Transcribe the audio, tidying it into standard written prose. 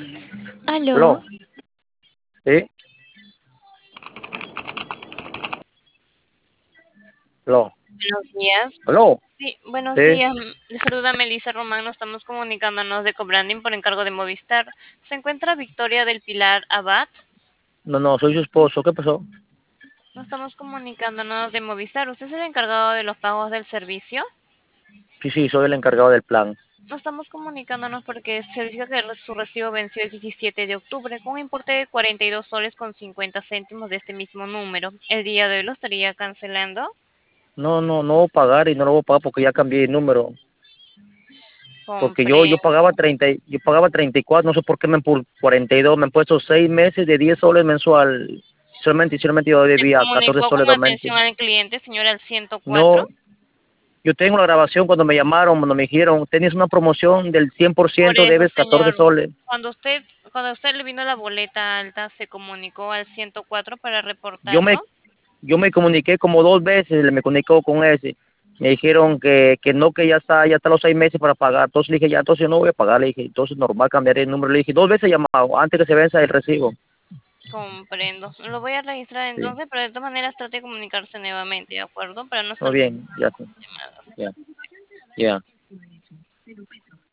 Aló, Aló, ¿sí? Aló, buenos días. aló, Sí, buenos ¿sí? días. Le saluda Melissa Román. Nos estamos comunicándonos de Cobranding por encargo de Movistar. ¿Se encuentra Victoria del Pilar Abad? No, no, soy su esposo, ¿qué pasó? Nos estamos comunicándonos de Movistar. ¿Usted es el encargado de los pagos del servicio? Sí, sí, soy el encargado del plan. Nos estamos comunicándonos porque se dice que su recibo venció el 17 de octubre con un importe de 42 soles con 50 céntimos de este mismo número. El día de hoy lo estaría cancelando. No, no, no voy a pagar y no lo voy a pagar porque ya cambié el número. Porque yo Comprendo. pagaba 30, yo pagaba 34, no sé por qué por 42, me han puesto 6 meses de 10 soles mensual. Solamente yo ¿Se debía 14 comunicó con soles 2 meses. atención al cliente, señora, al 104? No, yo tengo la grabación cuando me llamaron, cuando me dijeron, tienes una promoción del Por 100%, eso, debes 14 señor, soles. cuando usted le vino la boleta alta, ¿se comunicó al 104 para Yo reportarlo? me yo me comuniqué como 2 veces, me comunicó con ese. Me dijeron que no, que ya está los 6 meses para pagar. Entonces le dije, ya, entonces yo no voy a pagar. Le dije, entonces normal cambiaré el número. Le dije, 2 veces he llamado antes que se venza el recibo. Comprendo. Lo voy a registrar Sí, entonces, pero de todas maneras trate de comunicarse nuevamente, ¿de acuerdo? Para no muy estar bien, ya, sí, llamadas. ya, ya.